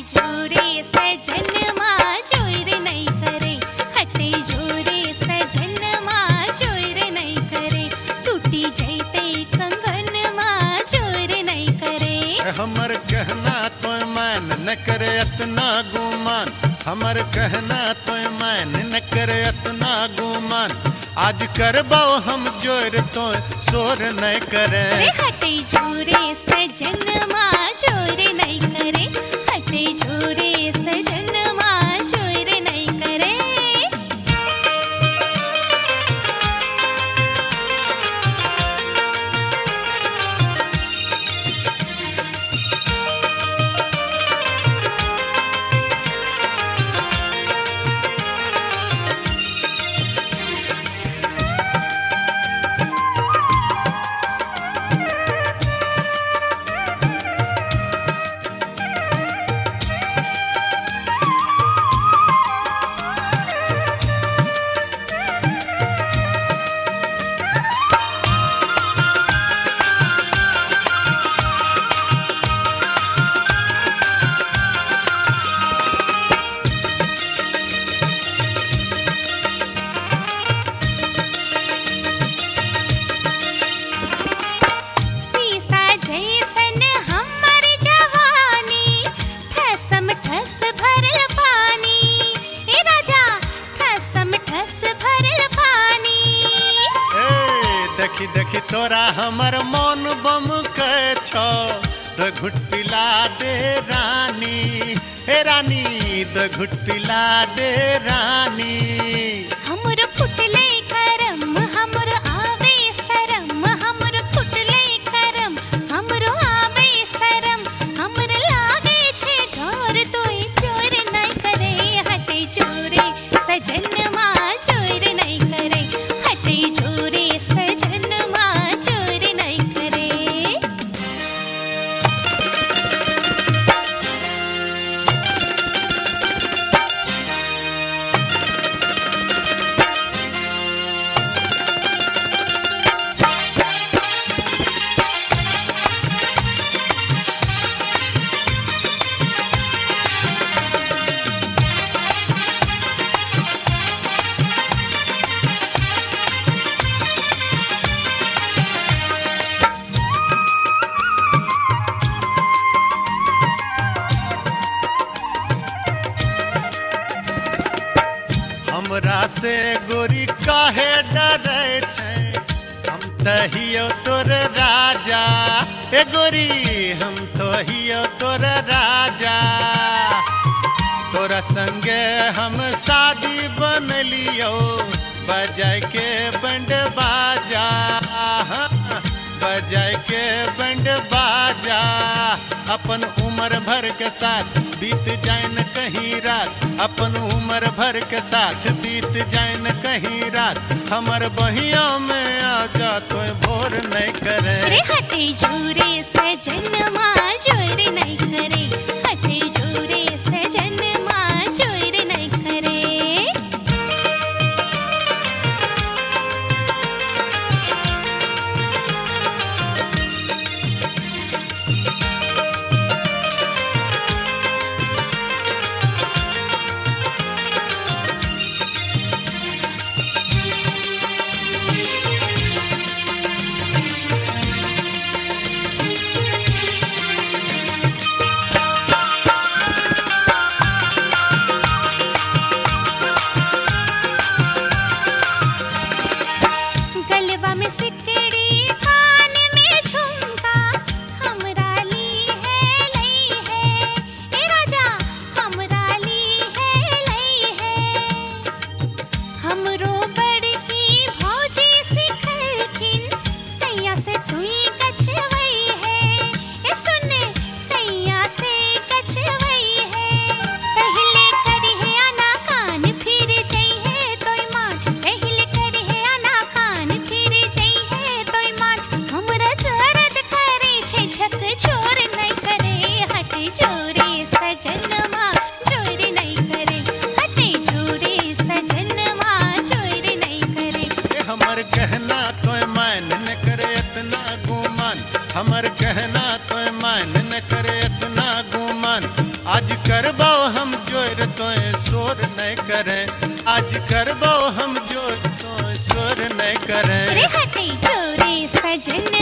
जोरे सजन माँ जोर नहीं करे, हटे जोरे सजन माँ जोर नहीं करे, टूटी जैते कंगन माँ जोर नहीं करे। हमर कहना तो मान न करे इतना गुमान, हमर कहना तो मान न करे इतना गुमान, आज करबो हम जोर तो शोर नहीं करे। हटे जोरे सजन माँ जोर नहीं करे, हटे जोरे सजन माँ जोर नहीं करे। देखी देखी तोरा हमर मन बम के छो, दो घुट पिला दे रानी, हे रानी दो घुट पिला दे रानी। हमर फुटले करम हमर आवे शरम, हमर फुटले करम हमर आवे शरम, हमर लागे छे डोर तोय चोर नहीं करे, हटे जोरे सजन माँ चोर नहीं करे, हटे जोरे सजन माँ चोर नहीं करे। हमरा से गोरी काहे डरे छे, हम तो हियो तोर राजा, ए गोरी हम तो हियो तोर राजा। तोरा संगे हम शादी बन लियो, बजाय के बंड बाजा, बजाय के बंड बाजा। अपन उम्र भर के साथ बीत जाए न कहीं रात, अपन उम्र भर के साथ बीत जाए न कहीं रात, हमर बहिया में आ जा तो भोर नहीं करे। हटे जोरे सजन माँ जोर नहीं करे, हटे जोरे सजन माँ जोर नहीं करे। हमर कहना तो मान न करे इतना गुमान, आज कर सजन